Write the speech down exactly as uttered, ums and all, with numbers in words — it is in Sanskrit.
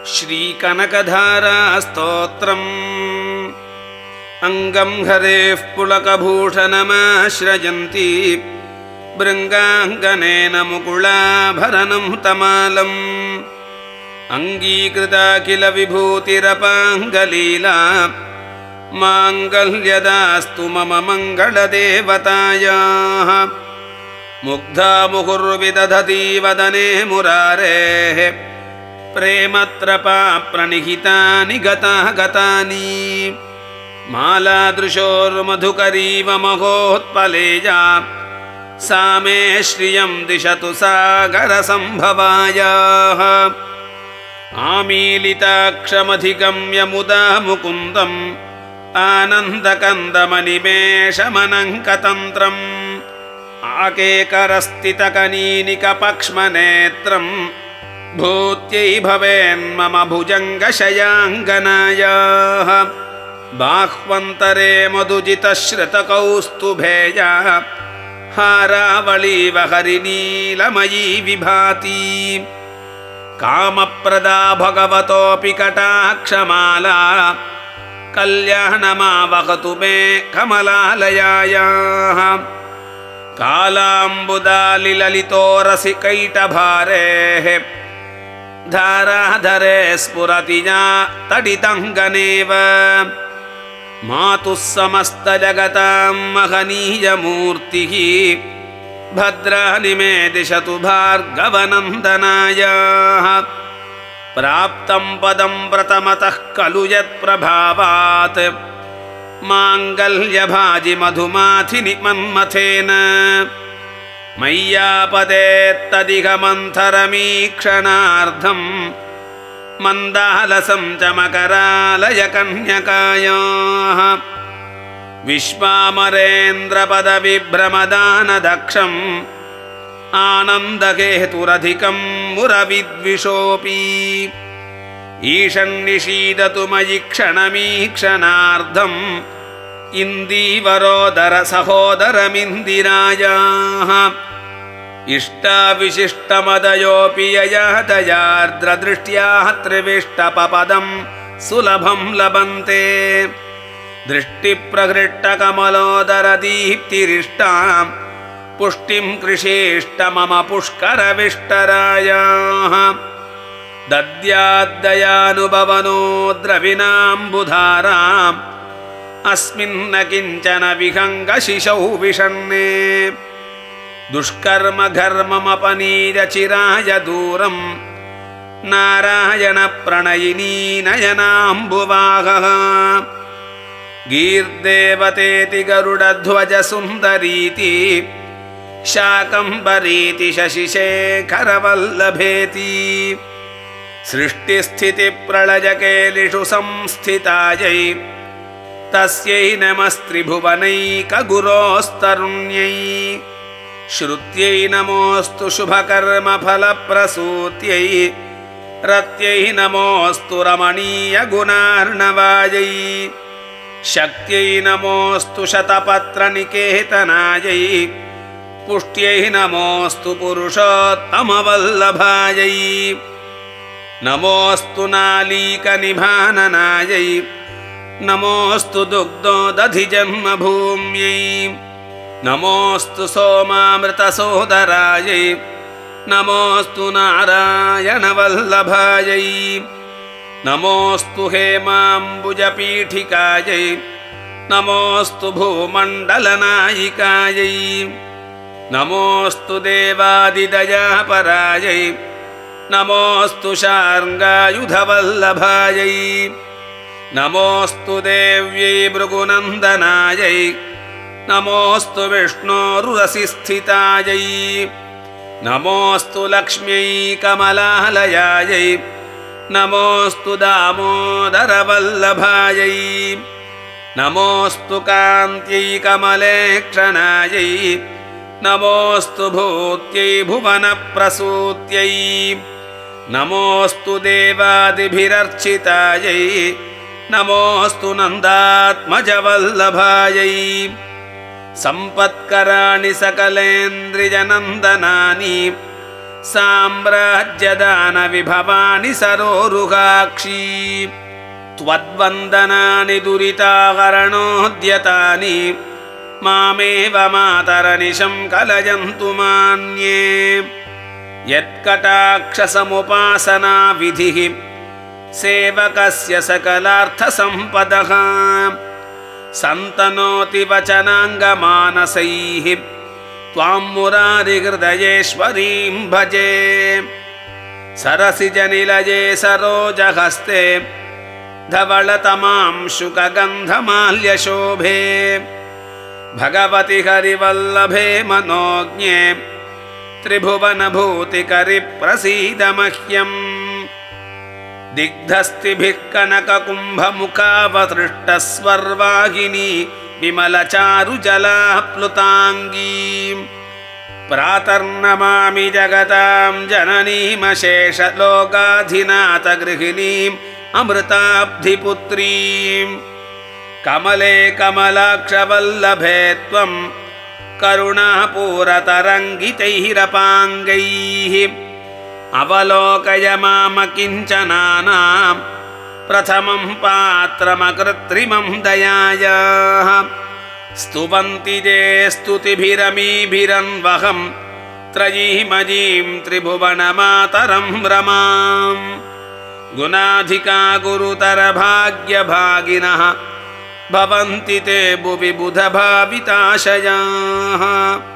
श्रीकनकधारास्तोत्रम् अङ्गं हरेः पुलकभूषणमाश्रयन्ती भृङ्गाङ्गनेन मुकुलाभरणं तमालम् अङ्गीकृता किल विभूतिरपाङ्गलीला माङ्गल्यदास्तु मम मङ्गलदेवतायाः मुग्धा मुहुर्विदधती वदने मुरारेः प्रेमत्रपा प्रणिहितानि गता गतानि मालादृशोर्मधुकरीव महोत्पलेया सा मे श्रियं दिशतु सागरसम्भवायाः आमीलिताक्षमधिगम्य मुदा मुकुन्दम् आनन्दकन्दमनिमेषमनङ्कतन्त्रम् आकेकरस्थितकनीनिकपक्ष्मनेत्रम् भूत्यै भवेन्मम भुजङ्गशयाङ्गनायाः बाह्वन्तरे मधुजितश्रितकौस्तुभेया हारावळीवहरिनीलमयी विभाति कामप्रदा भगवतोऽपि कटाक्षमाला कल्याणमावहतु मे कमलालयायाः कालाम्बुदालिललितोरसिकैटभारेः धाराधरे स्फुरति या तडितङ्गनेव मातुः समस्तजगतां महनीयमूर्तिः भद्राणि मे दिशतु भार्गवनन्दनायाः प्राप्तं पदं प्रथमतः खलु यत्प्रभावात् माङ्गल्यभाजि मधुमाथिनि मन्मथेन मय्यापदेत्तदिह मन्थरमीक्षणार्धम् मन्दालसं च मकरालयकन्यकायाः विश्वामरेन्द्रपदविभ्रमदानदक्षम् आनन्दकेतुरधिकं मुरविद्विषोऽपि ईषन्निषीदतु मयि क्षणमीक्षणार्धम् इन्दीवरोदर सहोदरमिन्दिरायाः इष्टाविशिष्टमदयोऽपि ययादयार्द्रदृष्ट्या त्रिविष्टपपदं सुलभं लभन्ते दृष्टिप्रहृष्टकमलोदरदीप्तिरिष्टां पुष्टिं कृषेष्ट मम पुष्करविष्टरायाः दद्याद्दयानुभवनो द्रविणाम्बुधाराम् अस्मिन्न किञ्चन विहङ्गशिशौ विषण्णे दुष्कर्म घर्ममपनीरचिराय दूरम् नारायणप्रणयिनी नयनाम्बुवाहः गीर्देवतेति गरुडध्वजसुन्दरीति शाकम्भरीति शशिशेखरवल्लभेति सृष्टिस्थितिप्रलयकेलिषु संस्थितायै तस्यै नमस्त्रिभुवनैकगुरोस्तरुण्यै श्रुत्यै नमोऽस्तु शुभकर्मफलप्रसूत्यै रत्यै नमोऽस्तु रमणीयगुणार्णवायै शक्त्यै नमोऽस्तु शतपत्रनिकेतनायै पुष्ट्यै नमोऽस्तु पुरुषोत्तमवल्लभायै नमोऽस्तु नालीकनिभाननायै नमोऽस्तु दुग्धोदधिजन्मभूम्यै नमोऽस्तु सोमामृतसोदरायै नमोऽस्तु नारायणवल्लभायै नमोऽस्तु हेमाम्बुजपीठिकायै नमोऽस्तु भूमण्डलनायिकायै नमोऽस्तु देवादिदयापरायै नमोऽस्तु शार्ङ्गायुधवल्लभायै नमोऽस्तु देव्यै भृगुनन्दनायै नमोऽस्तु विष्णोरुरसिस्थितायै नमोऽस्तु लक्ष्म्यै कमलालयायै नमोऽस्तु दामोदरवल्लभायै नमोऽस्तु कान्त्यै कमलेक्षणायै नमोऽस्तु भूत्यै भुवनप्रसूत्यै नमोऽस्तु देवादिभिरर्चितायै नमोऽस्तु नन्दात्मजवल्लभायै सम्पत्कराणि सकलेन्द्रियनन्दनानि साम्राज्यदानविभवानि सरोरुहाक्षी त्वद्वन्दनानि दुरिताहरणोद्यतानि मामेव मातरनिशं कलयन्तु मान्ये यत्कटाक्षसमुपासना विधिः सेवकस्य सकलार्थसम्पदः सन्तनोति वचनाङ्गमानसैः त्वां मुरारिहृदयेश्वरीं भजे सरसिजनिलये सरोजहस्ते धवलतमां शुकगन्धमाल्यशोभे भगवति हरिवल्लभे मनोज्ञे त्रिभुवनभूतिकरि प्रसीद मह्यम् दिग्धस्तिभिः कनककुम्भमुखावसृष्टस्वर्वाहिनी विमलचारुजलाप्लुताङ्गीं प्रातर्नमामि जगतां जननीमशेषलोकाधिनाथगृहिणीम् अमृताब्धिपुत्रीं कमले कमलाक्षवल्लभे त्वं करुणापूरतरङ्गितैरपाङ्गैः अवलोकय मामकिञ्चनानां प्रथमं पात्रमकृत्रिमं दयायाः स्तुवन्ति ते स्तुतिभिरमीभिरन्वहं त्रयीमजीं त्रिभुवनमातरं रमाम् गुणाधिका गुरुतरभाग्यभागिनः भवन्ति ते भुवि बुधभाविताशयाः।